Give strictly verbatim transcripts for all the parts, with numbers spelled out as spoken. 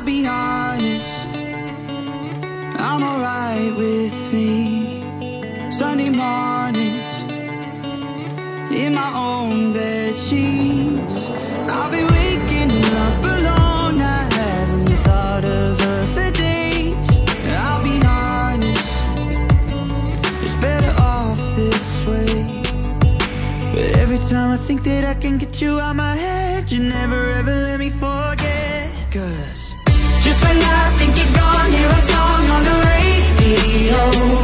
I'll be honest, I'm alright with me. Sunday mornings, in my own bed sheets, I'll be waking up alone. I haven't thought of her for days. I'll be honest, it's better off this way. But every time I think that I can get you out my head, you never ever let me forget. Cause just when I think you're gone, hear a song on the radio.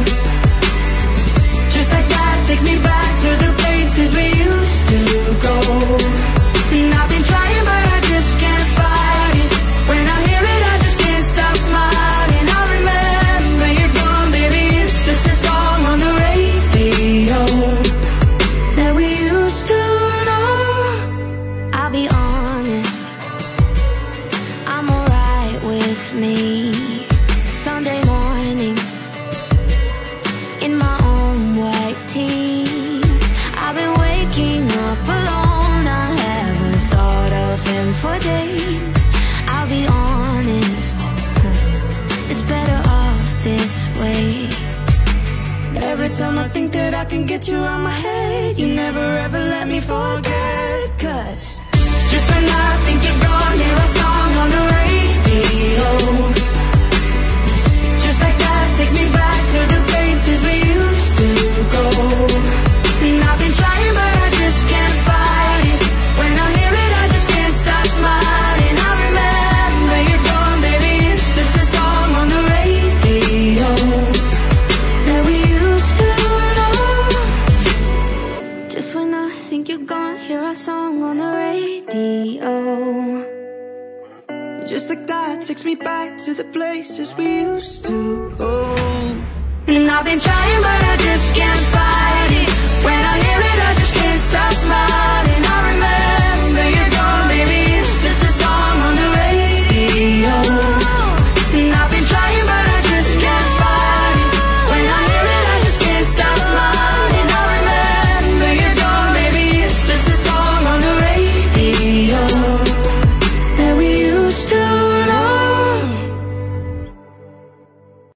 Just like that takes me back to the places we used to go. And I've been trying but I just can't fight it. When I hear it I just can't stop smiling. I remember you're gone, baby, it's just a song on the radio that we used to know. I'll be honest, I'm alright with me. Sunday mornings, in my own white tee, I've been waking up alone. I haven't thought of him for days. I'll be honest, it's better off this way. Every time I think that I can get you out my head, you never ever let me forget. Cause just when I think you're gone, hear a song on the radio. Just like that takes me back to the places we used to go. And I've been trying but I just can't fight it. When I hear it I just can't stop smiling. I remember you're gone, baby, it's just a song on the radio that we used to know. Just when I think you're gone, hear a song on the radio. Just like that takes me back to the places we used to go. And I've been trying but I just can't fight it. When I hear it I just can't stop smiling.